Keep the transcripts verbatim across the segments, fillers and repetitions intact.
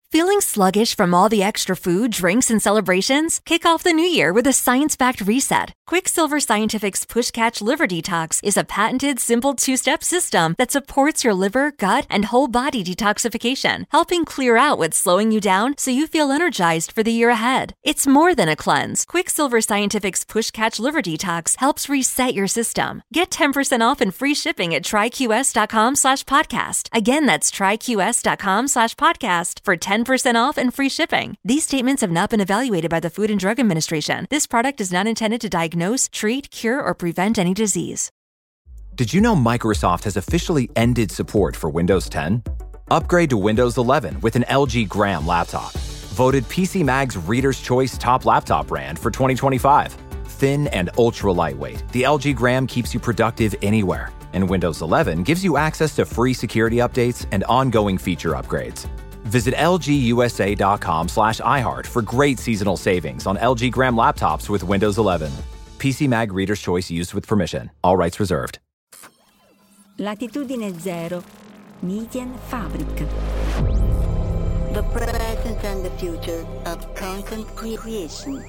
Feeling sluggish from all the extra food, drinks, and celebrations? Kick off the new year with a science-backed reset. Quicksilver Scientific's Push Catch Liver Detox is a patented, simple two-step system that supports your liver, gut, and whole body detoxification, helping clear out what's slowing you down so you feel energized for the year ahead. It's more than a cleanse. Quicksilver Scientific's Push Catch Liver Detox helps reset your system. Get ten percent off and free shipping at tryqs.com slash podcast. Again, that's tryqs.com slash podcast for ten percent off and free shipping. These statements have not been evaluated by the Food and Drug Administration. This product is not intended to diagnose, treat, cure, or prevent any disease. Did you know Microsoft has officially ended support for Windows ten? Upgrade to Windows eleven with an L G Gram laptop. Voted P C Mag's Reader's Choice Top Laptop Brand for twenty twenty-five. Thin and ultra lightweight, the L G Gram keeps you productive anywhere. And Windows eleven gives you access to free security updates and ongoing feature upgrades. Visit lgusa.com slash iHeart for great seasonal savings on L G Gram laptops with Windows eleven. P C Mag Reader's Choice used with permission. All rights reserved. Latitudine Zero, Median Fabric. The present and the future of content creation.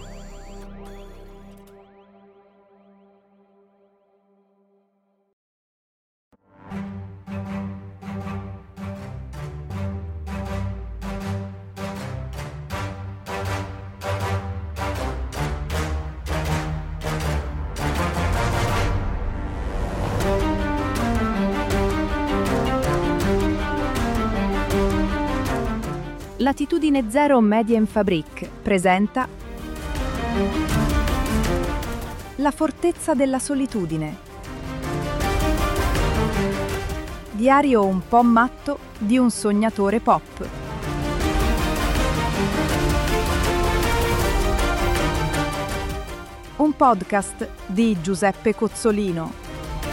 Latitudine Zero Media Fabric presenta La fortezza della solitudine. Diario un po' matto di un sognatore pop. Un podcast di Giuseppe Cozzolino.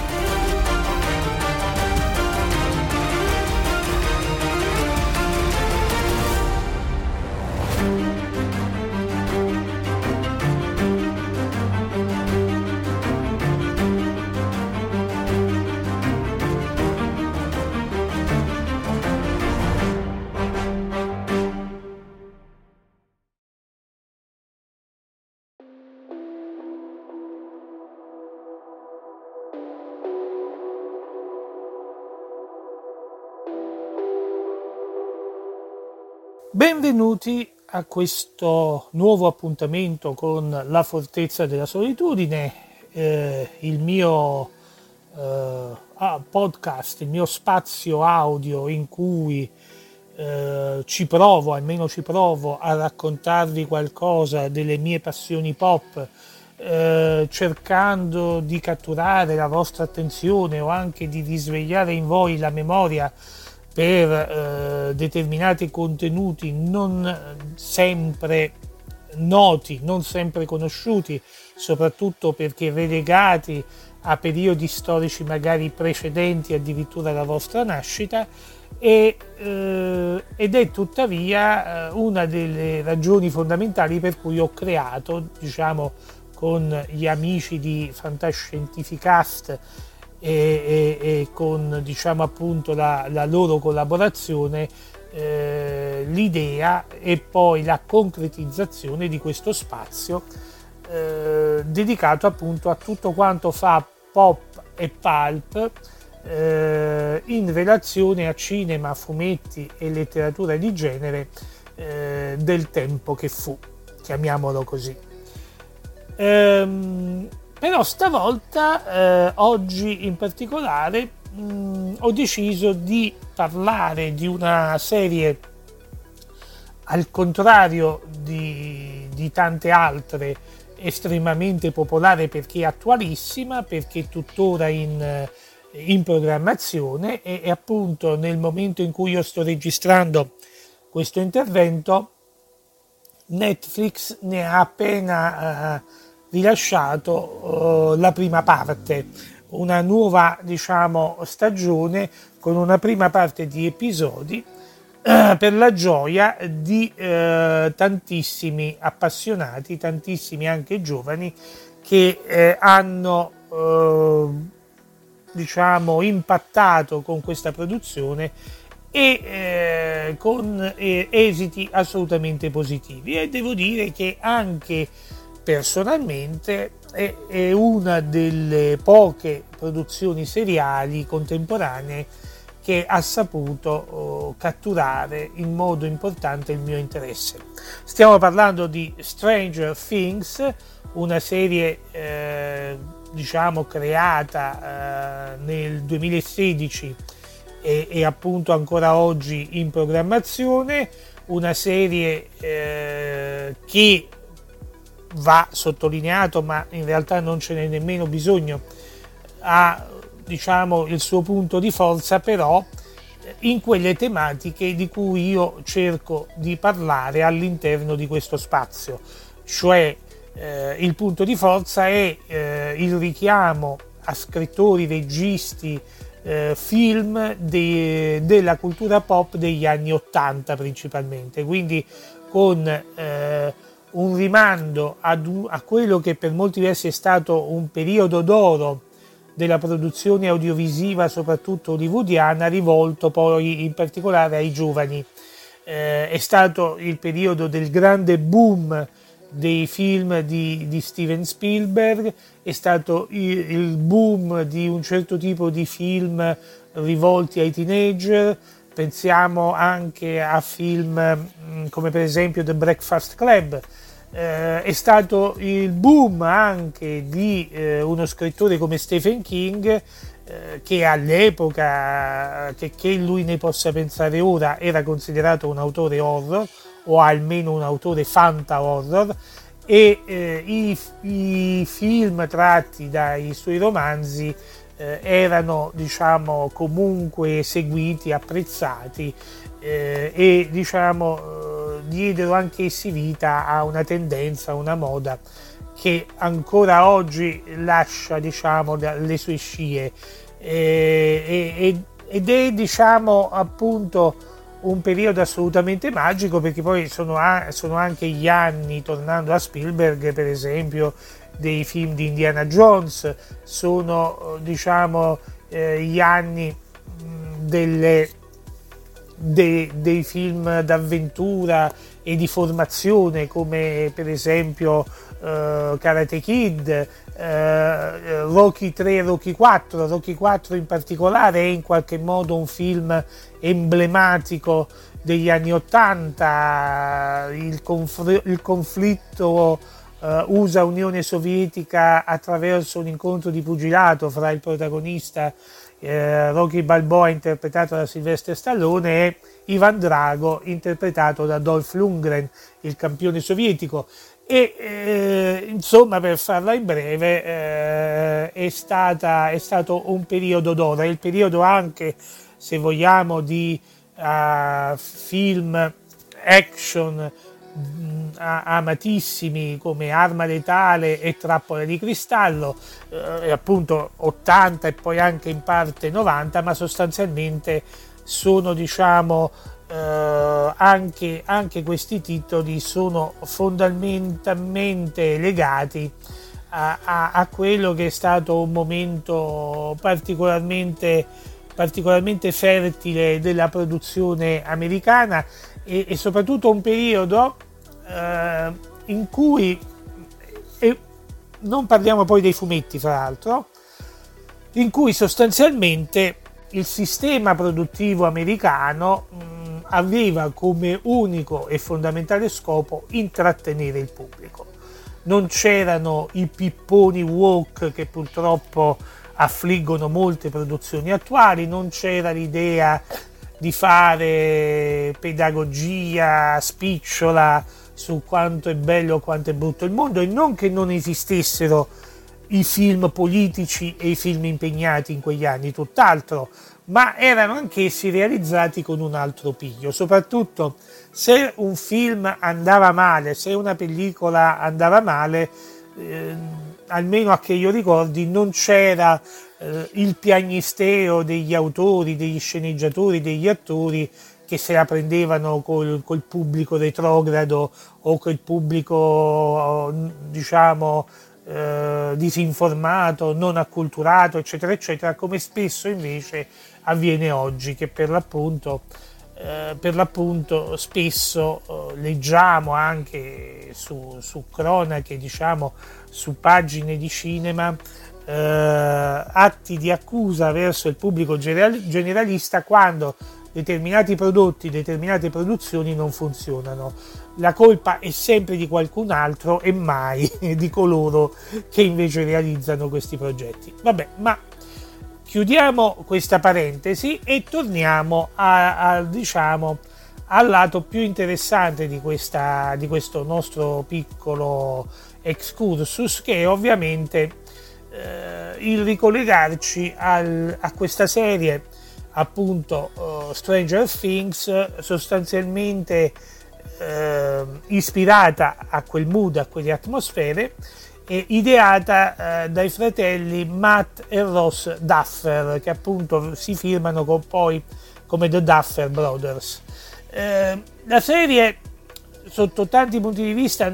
Benvenuti a questo nuovo appuntamento con La Fortezza della Solitudine, eh, il mio eh, podcast, il mio spazio audio in cui eh, ci provo, almeno ci provo, a raccontarvi qualcosa delle mie passioni pop, eh, cercando di catturare la vostra attenzione o anche di risvegliare in voi la memoria per eh, determinati contenuti non sempre noti, non sempre conosciuti, soprattutto perché relegati a periodi storici magari precedenti addirittura alla vostra nascita, e, eh, ed è tuttavia eh, una delle ragioni fondamentali per cui ho creato, diciamo, con gli amici di Fantascientificast E, e, e con, diciamo, appunto la, la loro collaborazione, eh, l'idea e poi la concretizzazione di questo spazio eh, dedicato appunto a tutto quanto fa pop e pulp eh, in relazione a cinema, fumetti e letteratura di genere eh, del tempo che fu, chiamiamolo così. Ehm, Però stavolta, eh, oggi in particolare, mh, ho deciso di parlare di una serie, al contrario di, di tante altre, estremamente popolare perché attualissima, perché tuttora in, in programmazione e, e appunto nel momento in cui io sto registrando questo intervento, Netflix ne ha appena eh, rilasciato uh, la prima parte, una nuova, diciamo, stagione con una prima parte di episodi uh, per la gioia di uh, tantissimi appassionati, tantissimi anche giovani che uh, hanno uh, diciamo impattato con questa produzione e eh, con eh, esiti assolutamente positivi, e devo dire che anche personalmente è, è una delle poche produzioni seriali contemporanee che ha saputo oh, catturare in modo importante il mio interesse. Stiamo parlando di Stranger Things, una serie eh, diciamo creata eh, nel duemilasedici e, e appunto ancora oggi in programmazione, una serie eh, che va sottolineato, ma in realtà non ce n'è nemmeno bisogno, ha diciamo il suo punto di forza però in quelle tematiche di cui io cerco di parlare all'interno di questo spazio, cioè eh, il punto di forza è eh, il richiamo a scrittori, registi, eh, film de, della cultura pop degli anni ottanta principalmente, quindi con eh, un rimando ad, a quello che per molti versi è stato un periodo d'oro della produzione audiovisiva, soprattutto hollywoodiana, rivolto poi in particolare ai giovani. Eh, è stato il periodo del grande boom dei film di, di Steven Spielberg, è stato il, il boom di un certo tipo di film rivolti ai teenager. Pensiamo anche a film mh, come per esempio The Breakfast Club. Eh, è stato il boom anche di eh, uno scrittore come Stephen King, eh, che all'epoca, che, che lui ne possa pensare ora, era considerato un autore horror o almeno un autore fanta horror, e eh, i, i film tratti dai suoi romanzi eh, erano diciamo comunque seguiti, apprezzati eh, e diciamo eh, diedero anch'essi vita a una tendenza, a una moda che ancora oggi lascia diciamo le sue scie eh, e, ed è diciamo appunto un periodo assolutamente magico, perché poi sono, a, sono anche gli anni, tornando a Spielberg per esempio, dei film di Indiana Jones, sono diciamo eh, gli anni mh, delle, de, dei film d'avventura e di formazione come per esempio eh, Karate Kid, eh, Rocky tre e Rocky quattro. Rocky quattro in particolare è in qualche modo un film emblematico degli anni ottanta, il, conf- il conflitto uh, U S A-Unione Sovietica attraverso un incontro di pugilato fra il protagonista eh, Rocky Balboa interpretato da Sylvester Stallone e Ivan Drago interpretato da Dolph Lundgren, il campione sovietico. E eh, insomma, per farla in breve, eh, è, stata, è stato un periodo d'oro, è il periodo anche, se vogliamo, di uh, film action mh, amatissimi come Arma Letale e Trappola di Cristallo, eh, appunto ottanta e poi anche in parte novanta, ma sostanzialmente sono diciamo Uh, anche, anche questi titoli sono fondamentalmente legati a, a, a quello che è stato un momento particolarmente, particolarmente fertile della produzione americana e, e soprattutto un periodo uh, in cui, e non parliamo poi dei fumetti fra l'altro, in cui sostanzialmente il sistema produttivo americano mh, aveva come unico e fondamentale scopo intrattenere il pubblico. Non c'erano i pipponi woke che purtroppo affliggono molte produzioni attuali, non c'era l'idea di fare pedagogia spicciola su quanto è bello o quanto è brutto il mondo, e non che non esistessero i film politici e i film impegnati in quegli anni, tutt'altro, ma erano anch'essi realizzati con un altro piglio. Soprattutto se un film andava male, se una pellicola andava male, eh, almeno a che io ricordi, non c'era eh, il piagnisteo degli autori, degli sceneggiatori, degli attori che se la prendevano col, col pubblico retrogrado o col pubblico diciamo eh, disinformato, non acculturato, eccetera, eccetera, come spesso invece avviene oggi, che per l'appunto, eh, per l'appunto spesso eh, leggiamo anche su, su cronache, diciamo, su pagine di cinema, eh, atti di accusa verso il pubblico generalista quando determinati prodotti, determinate produzioni non funzionano. La colpa è sempre di qualcun altro e mai di coloro che invece realizzano questi progetti. Vabbè, ma chiudiamo questa parentesi e torniamo a, a, diciamo, al lato più interessante di, questa, di questo nostro piccolo excursus, che è ovviamente eh, il ricollegarci al, a questa serie, appunto uh, Stranger Things, sostanzialmente uh, ispirata a quel mood, a quelle atmosfere, e ideata uh, dai fratelli Matt e Ross Duffer, che appunto si firmano con, poi come The Duffer Brothers. Uh, la serie, sotto tanti punti di vista,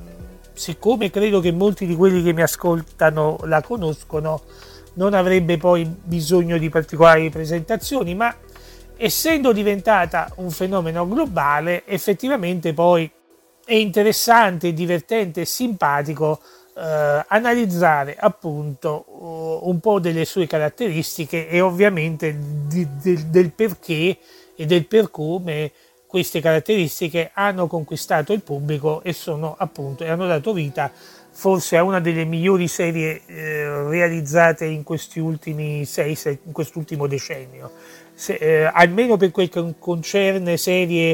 siccome credo che molti di quelli che mi ascoltano la conoscono, non avrebbe poi bisogno di particolari presentazioni, ma essendo diventata un fenomeno globale, effettivamente poi è interessante, divertente e simpatico eh, analizzare appunto uh, un po' delle sue caratteristiche e ovviamente di, di, del perché e del per come queste caratteristiche hanno conquistato il pubblico e sono appunto e hanno dato vita forse a una delle migliori serie eh, realizzate in questi ultimi sei, sei in quest'ultimo decennio. Se, eh, almeno per quel che concerne serie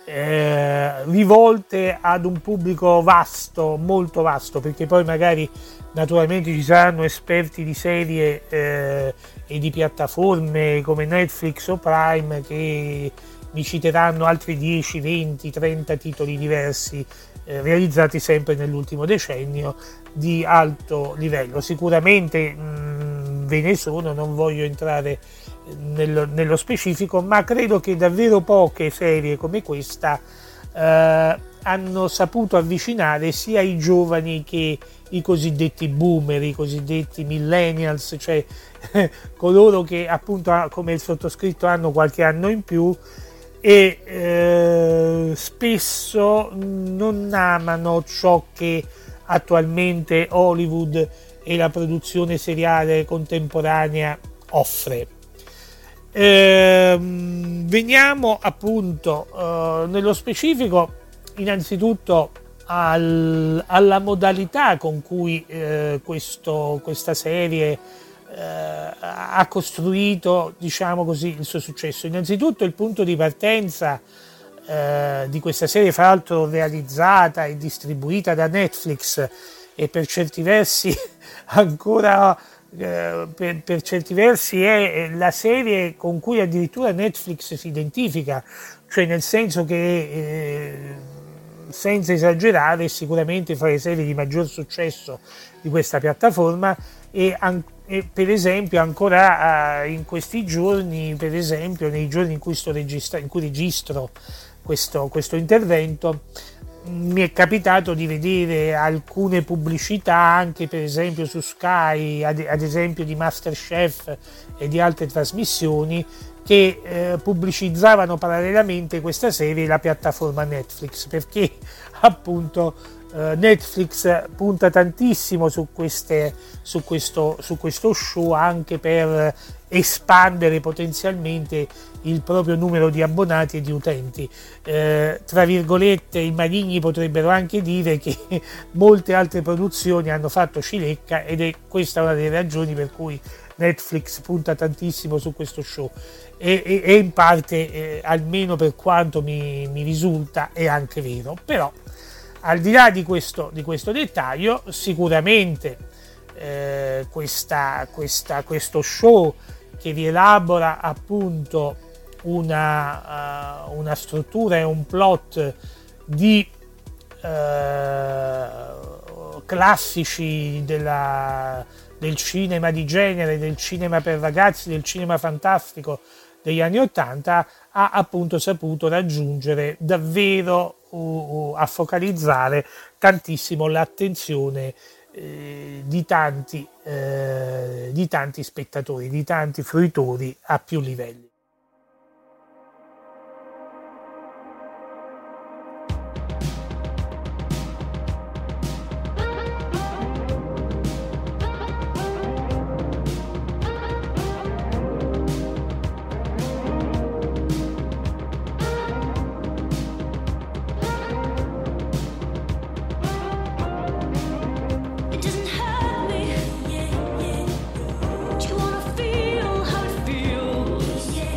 eh, rivolte ad un pubblico vasto, molto vasto, perché poi magari naturalmente ci saranno esperti di serie eh, e di piattaforme come Netflix o Prime che mi citeranno altri dieci, venti, trenta titoli diversi eh, realizzati sempre nell'ultimo decennio di alto livello. Sicuramente mh, ve ne sono, non voglio entrare nello, nello specifico, ma credo che davvero poche serie come questa eh, hanno saputo avvicinare sia i giovani che i cosiddetti boomer, i cosiddetti millennials, cioè coloro che appunto come il sottoscritto hanno qualche anno in più e eh, spesso non amano ciò che attualmente Hollywood e la produzione seriale contemporanea offre. Eh, veniamo appunto eh, nello specifico innanzitutto al, alla modalità con cui eh, questo, questa serie eh, ha costruito, diciamo così, il suo successo. Innanzitutto il punto di partenza eh, di questa serie, fra l'altro realizzata e distribuita da Netflix e per certi versi ancora eh, per, per certi versi è la serie con cui addirittura Netflix si identifica, cioè nel senso che eh, senza esagerare è sicuramente fra le serie di maggior successo di questa piattaforma e, an- e per esempio ancora uh, in questi giorni, per esempio nei giorni in cui, sto registra- in cui registro questo, questo intervento, mi è capitato di vedere alcune pubblicità anche per esempio su Sky, ad, ad esempio di MasterChef e di altre trasmissioni che eh, pubblicizzavano parallelamente questa serie la piattaforma Netflix, perché appunto eh, Netflix punta tantissimo su, queste, su, questo, su questo show anche per espandere potenzialmente il proprio numero di abbonati e di utenti. Eh, tra virgolette i maligni potrebbero anche dire che molte altre produzioni hanno fatto cilecca ed è questa una delle ragioni per cui Netflix punta tantissimo su questo show e, e, e in parte, eh, almeno per quanto mi, mi risulta, è anche vero. Però al di là di questo, di questo dettaglio, sicuramente eh, questa, questa, questo show che rielabora appunto una, uh, una struttura e un plot di uh, classici della, del cinema di genere, del cinema per ragazzi, del cinema fantastico degli anni Ottanta, ha appunto saputo raggiungere davvero uh, uh, a focalizzare tantissimo l'attenzione eh, di, tanti, eh, di tanti spettatori, di tanti fruitori a più livelli. Do you wanna feel how it feels?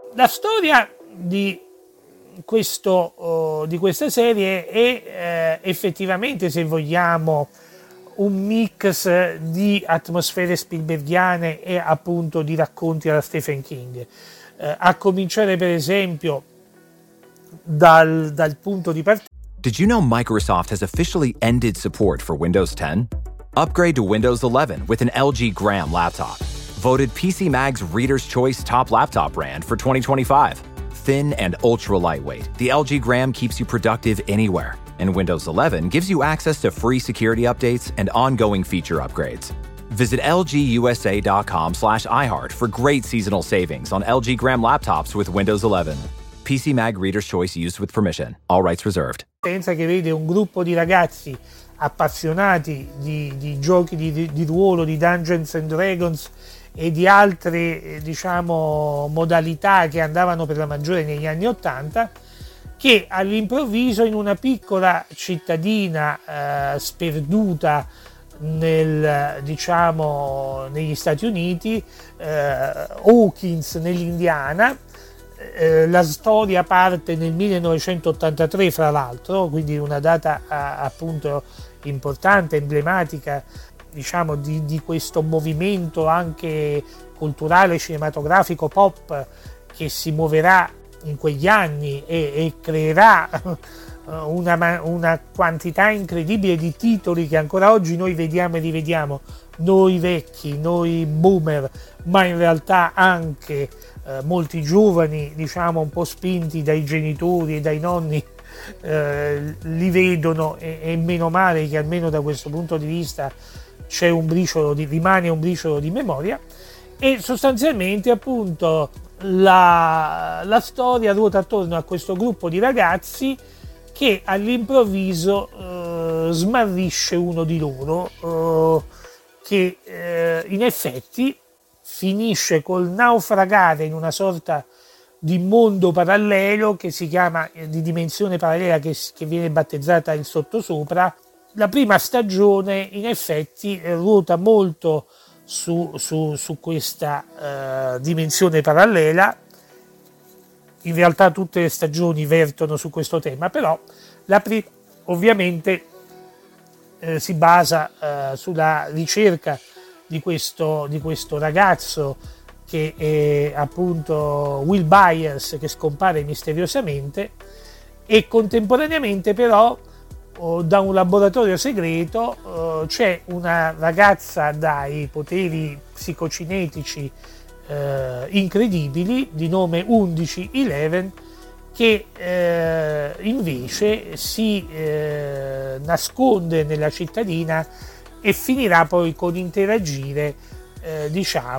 La storia di, questo, uh, di questa serie è uh, effettivamente, se vogliamo, un mix di atmosfere spielberghiane e appunto di racconti alla Stephen King. Uh, a cominciare per esempio dal, dal punto di partenza. Did you know Microsoft has officially ended support for Windows ten? Upgrade to Windows eleven with an L G Gram laptop. Voted P C Mag's Reader's Choice Top Laptop Brand for twenty twenty-five. Thin and ultra lightweight, the L G Gram keeps you productive anywhere. And Windows eleven gives you access to free security updates and ongoing feature upgrades. Visit lgusa.com slash iHeart for great seasonal savings on L G Gram laptops with Windows eleven. P C Mag Reader's Choice used with permission. All rights reserved. Pensa che vede un gruppo di ragazzi appassionati di, di giochi di, di, di ruolo, di Dungeons and Dragons e di altre eh, diciamo modalità che andavano per la maggiore negli anni Ottanta, che all'improvviso in una piccola cittadina eh, sperduta nel, diciamo, negli Stati Uniti, eh, Hawkins nell'Indiana, eh, la storia parte nel millenovecentottantatré fra l'altro, quindi una data eh, appunto importante, emblematica, diciamo, di, di questo movimento anche culturale, cinematografico, pop che si muoverà in quegli anni e, e creerà una, una quantità incredibile di titoli che ancora oggi noi vediamo e rivediamo, noi vecchi, noi boomer, ma in realtà anche eh, molti giovani, diciamo un po' spinti dai genitori e dai nonni, eh, li vedono e, e meno male che almeno da questo punto di vista c'è un briciolo di, rimane un briciolo di memoria. E sostanzialmente appunto la, la storia ruota attorno a questo gruppo di ragazzi che all'improvviso eh, smarrisce uno di loro, eh, che eh, in effetti finisce col naufragare in una sorta di mondo parallelo che si chiama, eh, di dimensione parallela, che, che viene battezzata il sottosopra. La prima stagione in effetti ruota molto su, su, su questa uh, dimensione parallela. In realtà tutte le stagioni vertono su questo tema, però la prima ovviamente eh, si basa uh, sulla ricerca di questo, di questo ragazzo che è appunto Will Byers, che scompare misteriosamente, e contemporaneamente però da un laboratorio segreto uh, c'è una ragazza dai poteri psicocinetici uh, incredibili di nome undici Eleven che uh, invece si uh, nasconde nella cittadina e finirà poi con interagire uh,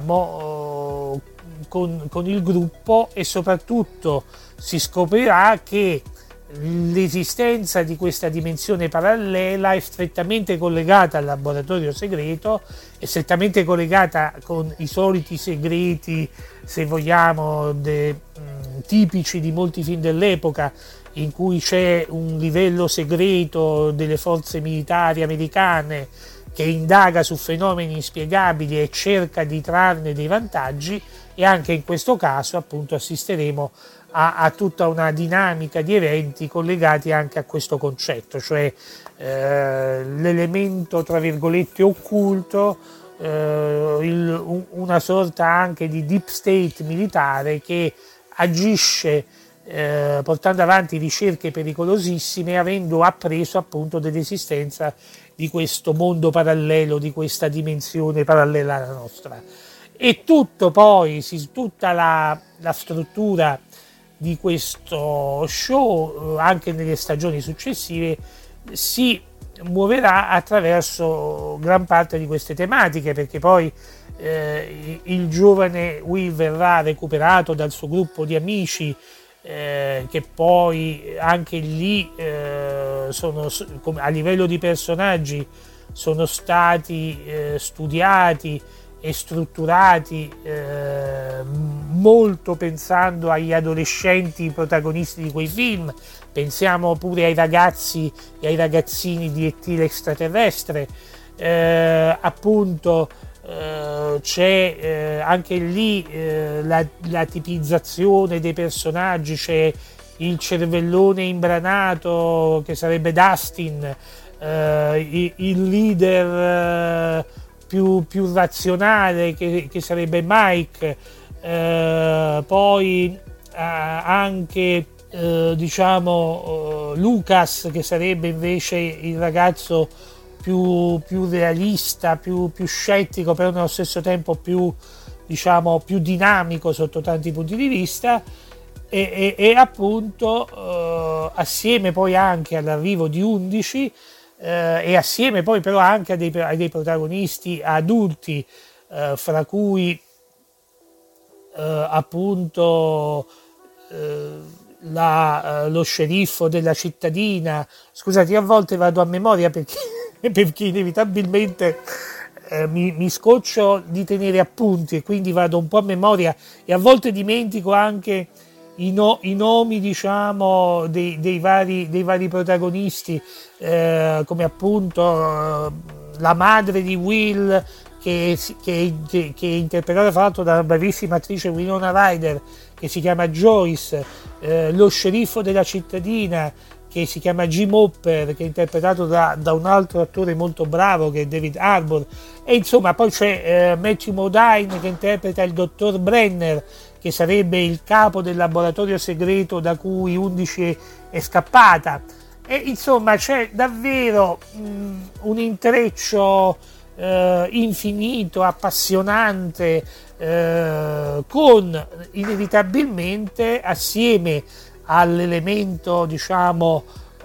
diciamo uh, con, con il gruppo, e soprattutto si scoprirà che l'esistenza di questa dimensione parallela è strettamente collegata al laboratorio segreto, è strettamente collegata con i soliti segreti, se vogliamo, de, mh, tipici di molti film dell'epoca, in cui c'è un livello segreto delle forze militari americane che indaga su fenomeni inspiegabili e cerca di trarne dei vantaggi, e anche in questo caso appunto assisteremo a, a tutta una dinamica di eventi collegati anche a questo concetto, cioè eh, l'elemento tra virgolette occulto, eh, il, un, una sorta anche di deep state militare che agisce eh, portando avanti ricerche pericolosissime, avendo appreso appunto dell'esistenza di questo mondo parallelo, di questa dimensione parallela alla nostra. E tutto poi, si, tutta la, la struttura di questo show, anche nelle stagioni successive, si muoverà attraverso gran parte di queste tematiche, perché poi eh, il giovane Will verrà recuperato dal suo gruppo di amici, eh, che poi anche lì eh, sono, a livello di personaggi sono stati eh, studiati e strutturati eh, molto pensando agli adolescenti protagonisti di quei film. Pensiamo pure ai ragazzi e ai ragazzini di E T l'extraterrestre, eh, appunto eh, c'è eh, anche lì eh, la, la tipizzazione dei personaggi, c'è il cervellone imbranato che sarebbe Dustin, eh, il leader eh, più, più razionale che, che sarebbe Mike, eh, poi eh, anche eh, diciamo eh, Lucas, che sarebbe invece il ragazzo più, più realista, più, più scettico, però nello stesso tempo più, diciamo, più dinamico sotto tanti punti di vista. E, e, e appunto eh, assieme poi anche all'arrivo di undici eh, e assieme poi però anche a dei, a dei protagonisti adulti, eh, fra cui eh, appunto eh, la, eh, lo sceriffo della cittadina. Scusate, a volte vado a memoria perché, perché inevitabilmente eh, mi, mi scoccio di tenere appunti e quindi vado un po' a memoria e a volte dimentico anche I, no, i nomi, diciamo, dei, dei, vari, dei vari protagonisti, eh, come appunto eh, la madre di Will, che, che, che, che è interpretata fra l'altro dalla bravissima attrice Winona Ryder, che si chiama Joyce, eh, lo sceriffo della cittadina, che si chiama Jim Hopper, che è interpretato da, da un altro attore molto bravo che è David Harbour, e insomma poi c'è eh, Matthew Modine che interpreta il dottor Brenner, che sarebbe il capo del laboratorio segreto da cui undici è scappata. E insomma c'è davvero mh, un intreccio eh, infinito, appassionante, eh, con inevitabilmente, assieme all'elemento, diciamo,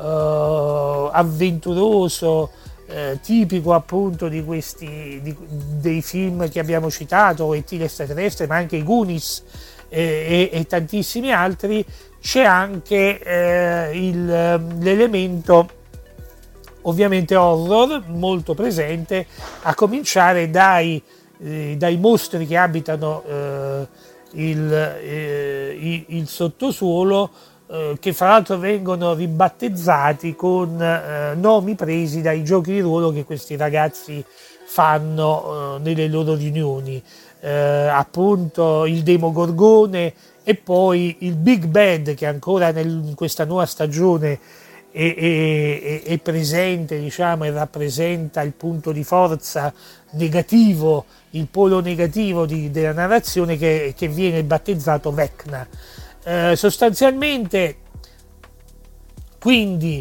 eh, avventuroso, eh, tipico appunto di questi di, dei film che abbiamo citato, E T l'extraterrestre, ma anche i Goonies eh, e, e tantissimi altri, c'è anche eh, il, l'elemento ovviamente horror molto presente, a cominciare dai, eh, dai mostri che abitano eh, il, eh, il, il sottosuolo, eh, che fra l'altro vengono ribattezzati con eh, nomi presi dai giochi di ruolo che questi ragazzi fanno eh, nelle loro riunioni, eh, appunto il Demogorgone e poi il Big Bad, che ancora nel, in questa nuova stagione è, è, è presente, diciamo, e rappresenta il punto di forza negativo, il polo negativo di, della narrazione, che, che viene battezzato Vecna. Eh, sostanzialmente, quindi,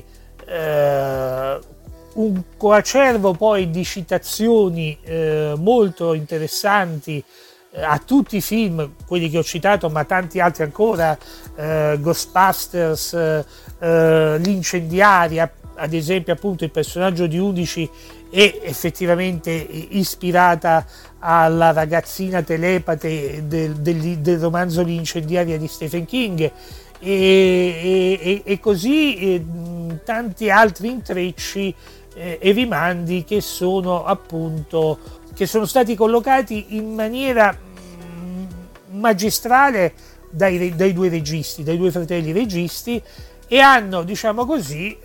eh, un coacervo poi di citazioni eh, molto interessanti eh, a tutti i film, quelli che ho citato, ma tanti altri ancora, eh, Ghostbusters, eh, L'Incendiaria, ad esempio appunto il personaggio di undici è effettivamente ispirata alla ragazzina telepate del, del, del romanzo L'Incendiaria di Stephen King, e, e, e così e, tanti altri intrecci eh, e rimandi che sono appunto che sono stati collocati in maniera mh, magistrale dai, dai due registi, dai due fratelli registi, e hanno, diciamo così,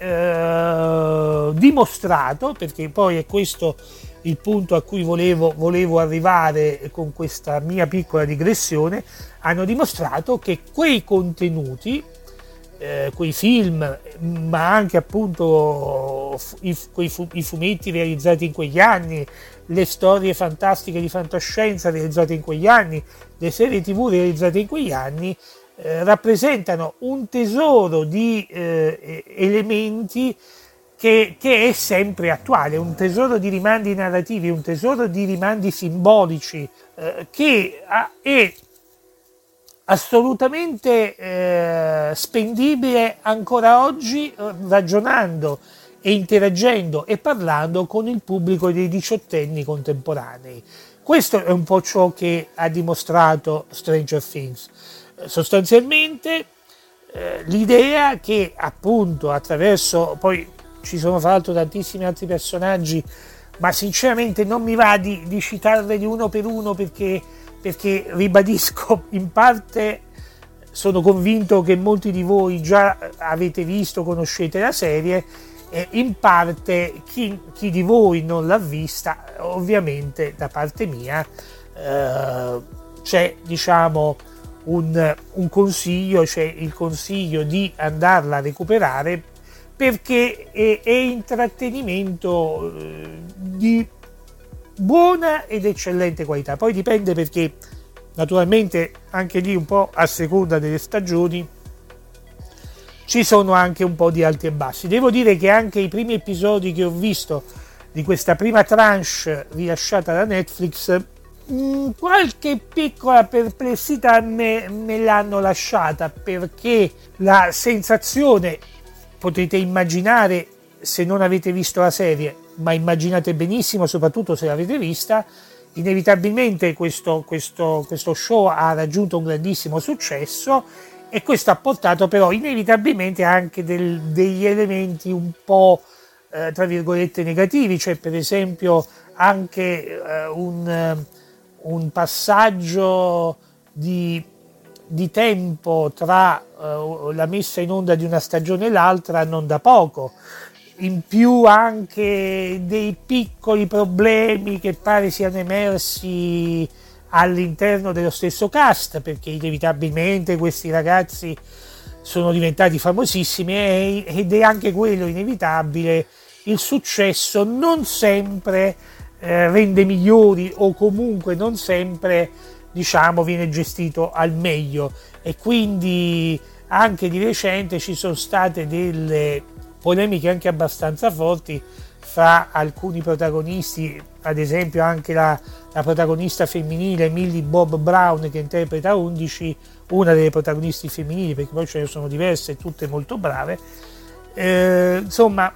eh, dimostrato, perché poi è questo il punto a cui volevo, volevo arrivare con questa mia piccola digressione, hanno dimostrato che quei contenuti, eh, quei film, ma anche appunto i, quei fu, i fumetti realizzati in quegli anni, le storie fantastiche di fantascienza realizzate in quegli anni, le serie tv realizzate in quegli anni, Eh, rappresentano un tesoro di eh, elementi che, che è sempre attuale, un tesoro di rimandi narrativi, un tesoro di rimandi simbolici eh, che ha, è assolutamente eh, spendibile ancora oggi, eh, ragionando e interagendo e parlando con il pubblico dei diciottenni contemporanei. Questo è un po' ciò che ha dimostrato Stranger Things. Sostanzialmente eh, l'idea che appunto attraverso, poi ci sono fra l'altro tantissimi altri personaggi, ma sinceramente non mi va di, di citarveli uno per uno, perché, perché ribadisco, in parte sono convinto che molti di voi già avete visto, conoscete la serie, eh, in parte chi, chi di voi non l'ha vista, ovviamente da parte mia eh, c'è diciamo un, un consiglio, c'è il consiglio di andarla a recuperare, perché è, è intrattenimento eh, di buona ed eccellente qualità. Poi dipende, perché naturalmente anche lì un po' a seconda delle stagioni ci sono anche un po' di alti e bassi. Devo dire che anche i primi episodi che ho visto di questa prima tranche rilasciata da Netflix, mh, qualche piccola perplessità me, me l'hanno lasciata, perché la sensazione, potete immaginare se non avete visto la serie, ma immaginate benissimo soprattutto se l'avete vista, inevitabilmente questo, questo, questo show ha raggiunto un grandissimo successo, e questo ha portato però inevitabilmente anche del, degli elementi un po' eh, tra virgolette negativi, cioè per esempio anche eh, un, un passaggio di, di tempo tra eh, la messa in onda di una stagione e l'altra non da poco. In più anche dei piccoli problemi che pare siano emersi all'interno dello stesso cast, perché inevitabilmente questi ragazzi sono diventati famosissimi, ed è anche quello inevitabile. Il successo non sempre eh, rende migliori, o comunque non sempre diciamo viene gestito al meglio, e quindi anche di recente ci sono state delle polemiche anche abbastanza forti fra alcuni protagonisti, ad esempio anche la, la protagonista femminile Millie Bob Brown, che interpreta undici, una delle protagonisti femminili, perché poi ce ne sono diverse, tutte molto brave, eh, insomma,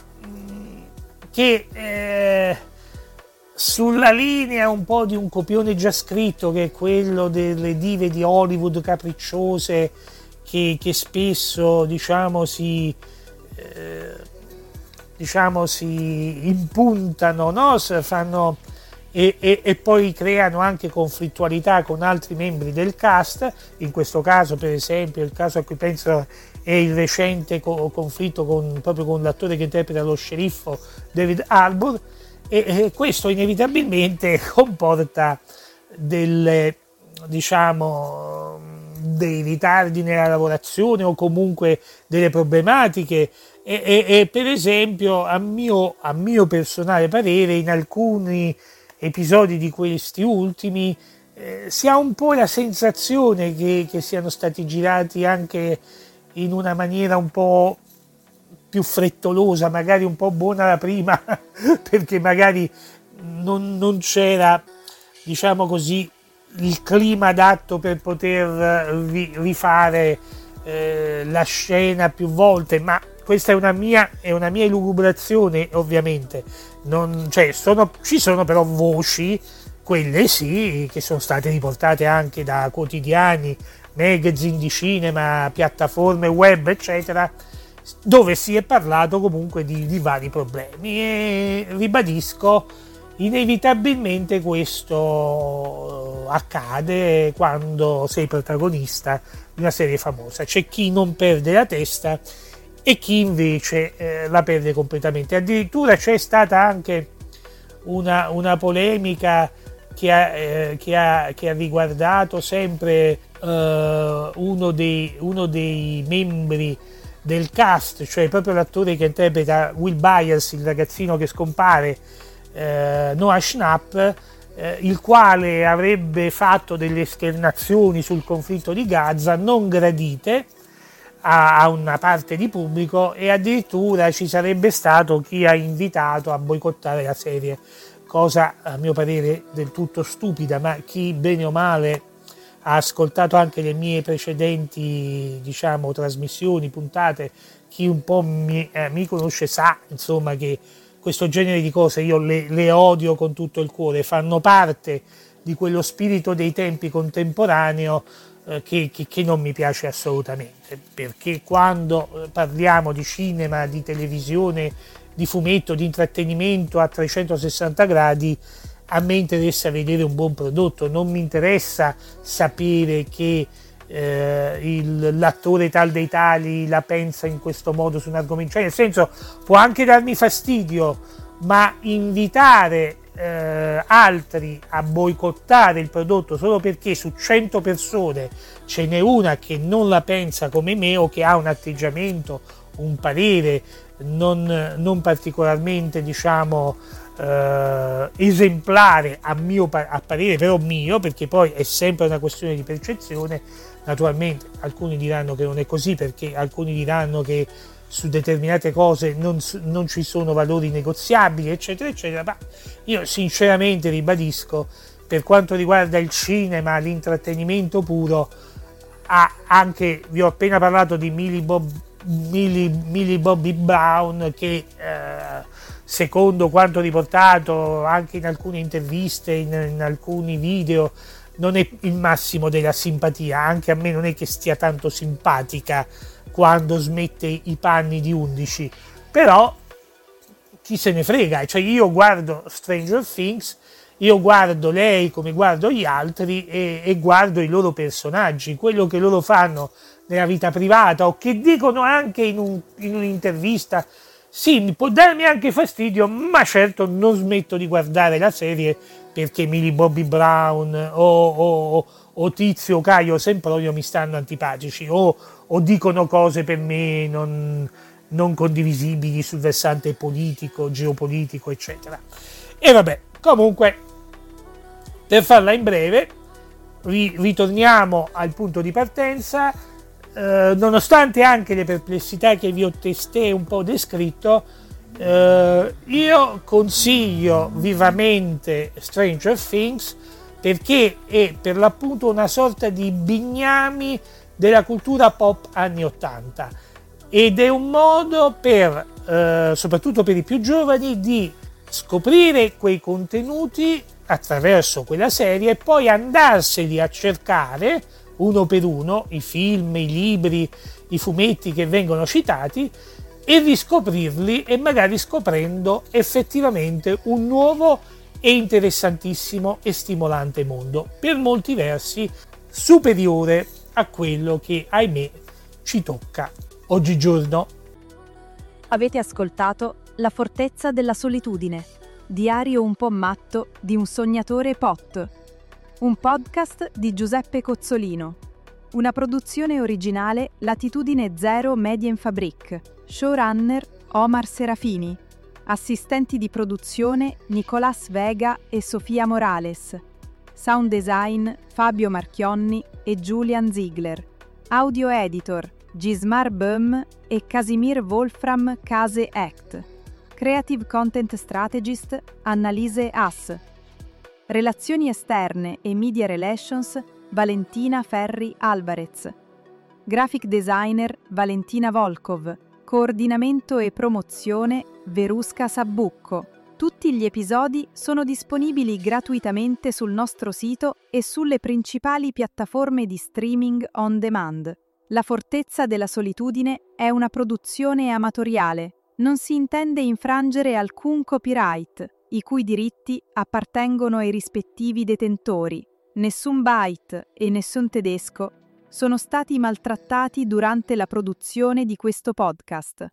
che eh, sulla linea un po' di un copione già scritto, che è quello delle dive di Hollywood capricciose, che, che spesso diciamo si eh, diciamo si impuntano, no? Fanno e, e, e poi creano anche conflittualità con altri membri del cast. In questo caso, per esempio, il caso a cui penso è il recente co- conflitto con, proprio con l'attore che interpreta lo sceriffo David Harbour, e, e questo inevitabilmente comporta delle, diciamo, dei ritardi nella lavorazione, o comunque delle problematiche. E, e, e per esempio, a mio, a mio personale parere, in alcuni episodi di questi ultimi eh, si ha un po' la sensazione che, che siano stati girati anche in una maniera un po' più frettolosa, magari un po' buona la prima perché magari non, non c'era, diciamo così, il clima adatto per poter ri, rifare eh, la scena più volte, ma questa è una mia, è una mia elucubrazione, ovviamente. Non, cioè, sono, ci sono però voci, quelle sì, che sono state riportate anche da quotidiani, magazine di cinema, piattaforme web, eccetera, dove si è parlato comunque di, di vari problemi. E ribadisco, inevitabilmente questo accade quando sei protagonista di una serie famosa. C'è chi non perde la testa e chi invece eh, la perde completamente. Addirittura c'è stata anche una, una polemica che ha, eh, che, ha, che ha riguardato sempre eh, uno, dei, uno dei membri del cast, cioè proprio l'attore che interpreta Will Byers, il ragazzino che scompare, eh, Noah Schnapp, eh, il quale avrebbe fatto delle esternazioni sul conflitto di Gaza non gradite a una parte di pubblico, e addirittura ci sarebbe stato chi ha invitato a boicottare la serie, cosa a mio parere del tutto stupida, ma chi bene o male ha ascoltato anche le mie precedenti, diciamo, trasmissioni, puntate, chi un po' mi, eh, mi conosce sa, insomma, che questo genere di cose io le, le odio con tutto il cuore, fanno parte di quello spirito dei tempi contemporaneo eh, che, che, che non mi piace assolutamente, perché quando parliamo di cinema, di televisione, di fumetto, di intrattenimento a trecentosessanta gradi, a me interessa vedere un buon prodotto, non mi interessa sapere che eh, il, l'attore tal dei tali la pensa in questo modo su un argomento, cioè nel senso può anche darmi fastidio, ma invitare eh, altri a boicottare il prodotto solo perché su cento persone ce n'è una che non la pensa come me o che ha un atteggiamento, un parere non, non particolarmente diciamo eh, esemplare a mio a parere però mio, perché poi è sempre una questione di percezione. Naturalmente alcuni diranno che non è così, perché alcuni diranno che su determinate cose non, non ci sono valori negoziabili, eccetera eccetera, ma io sinceramente ribadisco, per quanto riguarda il cinema, l'intrattenimento puro, ha anche, vi ho appena parlato di Millie, Bob, Millie, Millie Bobby Brown, che eh, secondo quanto riportato anche in alcune interviste, in, in alcuni video, non è il massimo della simpatia. Anche a me non è che stia tanto simpatica quando smette i panni di undici, però chi se ne frega, cioè io guardo Stranger Things, io guardo lei come guardo gli altri e, e guardo i loro personaggi, quello che loro fanno nella vita privata o che dicono anche in, un, in un'intervista. Sì, mi può darmi anche fastidio, ma certo non smetto di guardare la serie perché Millie Bobby Brown o, o, o Tizio Caio Sempronio mi stanno antipatici o, o dicono cose per me non, non condivisibili sul versante politico, geopolitico, eccetera. E vabbè, comunque, per farla in breve, ri- ritorniamo al punto di partenza. Eh, nonostante anche le perplessità che vi ho testé un po' descritto, eh, io consiglio vivamente Stranger Things perché è per l'appunto una sorta di bignami della cultura pop anni ottanta ed è un modo per, eh, soprattutto per i più giovani, di scoprire quei contenuti attraverso quella serie e poi andarseli a cercare uno per uno, i film, i libri, i fumetti che vengono citati, e riscoprirli, e magari scoprendo effettivamente un nuovo e interessantissimo e stimolante mondo, per molti versi superiore a quello che, ahimè, ci tocca oggigiorno. Avete ascoltato La fortezza della solitudine, diario un po' matto di un sognatore P O T, un podcast di Giuseppe Cozzolino, una produzione originale Latitudine Zero Medienfabrik, showrunner Omar Serafini, assistenti di produzione Nicolas Vega e Sofia Morales, sound design Fabio Marchionni e Julian Ziegler, audio editor Gismar Böhm e Casimir Wolfram Case Act, creative content strategist Annalise Haas, relazioni esterne e media relations Valentina Ferri Alvarez, graphic designer Valentina Volkov, coordinamento e promozione Verusca Sabbucco. Tutti gli episodi sono disponibili gratuitamente sul nostro sito e sulle principali piattaforme di streaming on demand. La fortezza della solitudine è una produzione amatoriale. Non si intende infrangere alcun copyright, i cui diritti appartengono ai rispettivi detentori. Nessun byte e nessun tedesco sono stati maltrattati durante la produzione di questo podcast.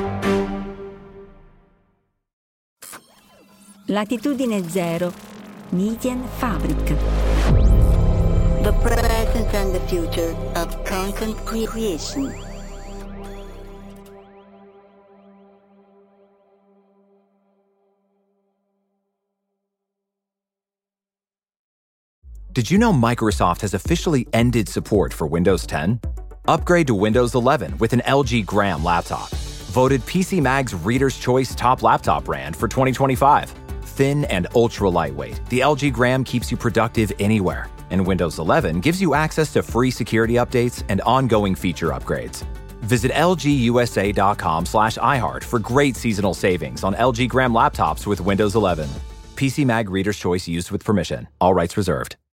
Latitudine Zero, Median Fabrik. The present and the future of content creation. Did you know Microsoft has officially ended support for Windows ten? Upgrade to Windows eleven with an L G Gram laptop. Voted P C Mag's Reader's Choice Top Laptop Brand for twenty twenty-five. Thin and ultra lightweight, the L G Gram keeps you productive anywhere. And Windows eleven gives you access to free security updates and ongoing feature upgrades. Visit lgusa.com slash iHeart for great seasonal savings on L G Gram laptops with Windows eleven. P C Mag Reader's Choice used with permission. All rights reserved.